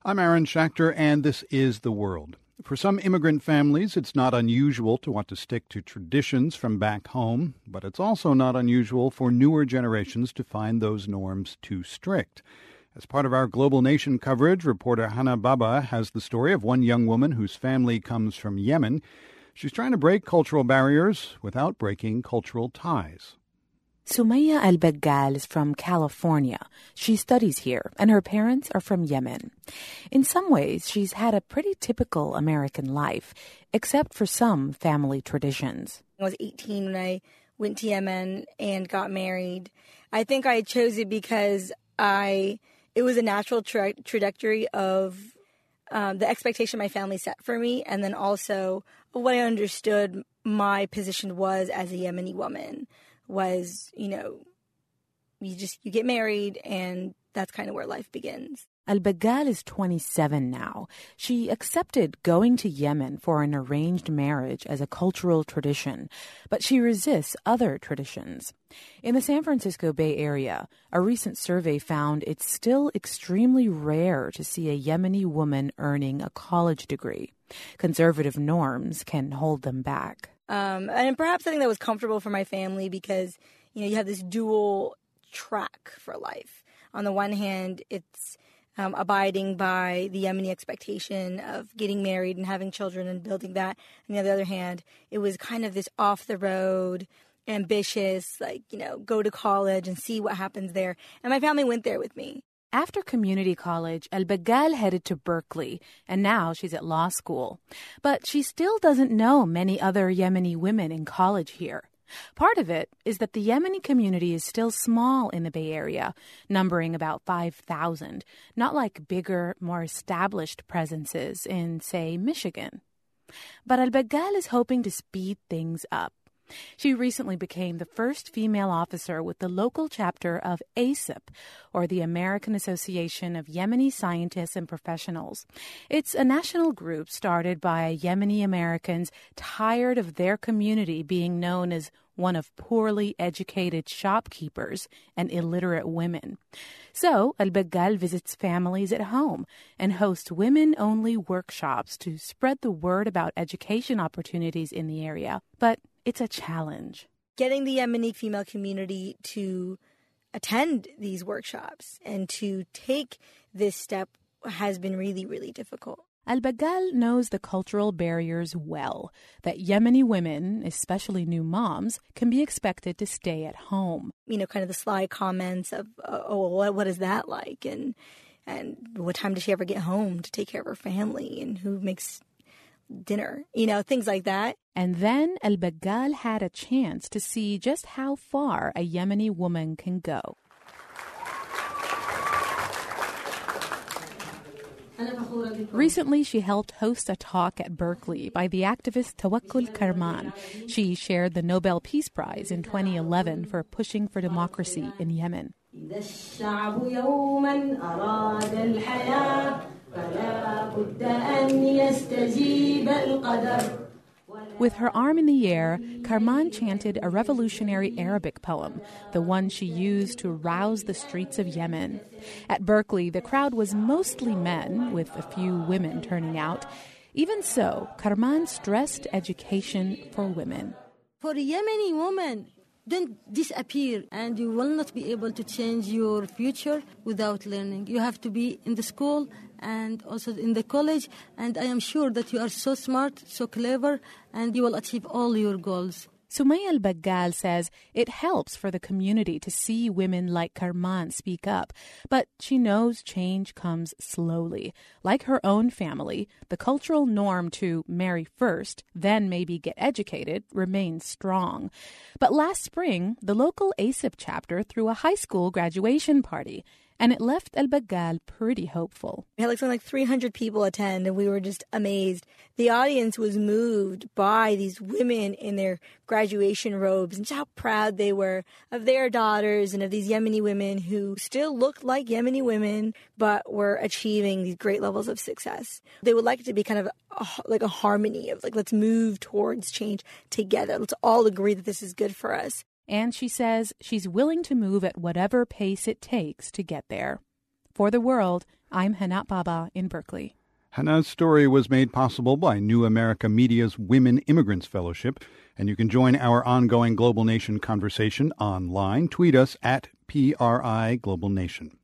I'm Aaron Schachter, and this is The World. For some immigrant families, it's not unusual to want to stick to traditions from back home, but it's also not unusual for newer generations to find those norms too strict. As part of our Global Nation coverage, reporter Hannah Baba has the story of one young woman whose family comes from Yemen. She's trying to break cultural barriers without breaking cultural ties. Sumaya Al-Baggal is from California. She studies here, and her parents are from Yemen. In some ways, she's had a pretty typical American life, except for some family traditions. I was 18 when I went to Yemen and got married. I think I chose it because it was a natural trajectory of the expectation my family set for me, and then also what I understood my position was as a Yemeni woman. Was, you get married and that's kind of where life begins. Al-Baggal is 27 now. She accepted going to Yemen for an arranged marriage as a cultural tradition, but she resists other traditions. In the San Francisco Bay Area, a recent survey found it's still extremely rare to see a Yemeni woman earning a college degree. Conservative norms can hold them back. And perhaps I think that was comfortable for my family because, you have this dual track for life. On the one hand, it's abiding by the Yemeni expectation of getting married and having children and building that. And on the other hand, it was kind of this off-the-road, ambitious, go to college and see what happens there. And my family went there with me. After community college, Al-Baggal headed to Berkeley, and now she's at law school. But she still doesn't know many other Yemeni women in college here. Part of it is that the Yemeni community is still small in the Bay Area, numbering about 5,000, not like bigger, more established presences in, say, Michigan. But Al-Baggal is hoping to speed things up. She recently became the first female officer with the local chapter of ASIP, or the American Association of Yemeni Scientists and Professionals. It's a national group started by Yemeni Americans tired of their community being known as one of poorly educated shopkeepers and illiterate women. So Al-Baggal visits families at home and hosts women-only workshops to spread the word about education opportunities in the area. But it's a challenge. Getting the Yemeni female community to attend these workshops and to take this step has been really, really difficult. Al-Baggal knows the cultural barriers well, that Yemeni women, especially new moms, can be expected to stay at home. Kind of the sly comments of, what is that like? And what time does she ever get home to take care of her family? And who makes dinner? Things like that. And then Al-Baggal had a chance to see just how far a Yemeni woman can go. Recently, she helped host a talk at Berkeley by the activist Tawakkul Karman. She shared the Nobel Peace Prize in 2011 for pushing for democracy in Yemen. With her arm in the air, Karman chanted a revolutionary Arabic poem, the one she used to rouse the streets of Yemen. At Berkeley, the crowd was mostly men, with a few women turning out. Even so, Karman stressed education for women. For a Yemeni woman, don't disappear, and you will not be able to change your future without learning. You have to be in the school and also in the college, and I am sure that you are so smart, so clever, and you will achieve all your goals. Sumaya Al-Baggal says it helps for the community to see women like Karman speak up, but she knows change comes slowly. Like her own family, the cultural norm to marry first, then maybe get educated, remains strong. But last spring, the local ASIP chapter threw a high school graduation party, and it left Al-Baggal pretty hopeful. We had something like 300 people attend, and we were just amazed. The audience was moved by these women in their graduation robes and just how proud they were of their daughters and of these Yemeni women who still looked like Yemeni women but were achieving these great levels of success. They would like it to be kind of like a harmony of let's move towards change together. Let's all agree that this is good for us. And she says she's willing to move at whatever pace it takes to get there. For The World, I'm Hanat Baba in Berkeley. Hannah's story was made possible by New America Media's Women Immigrants Fellowship, and you can join our ongoing Global Nation conversation online. Tweet us at PRI Global Nation.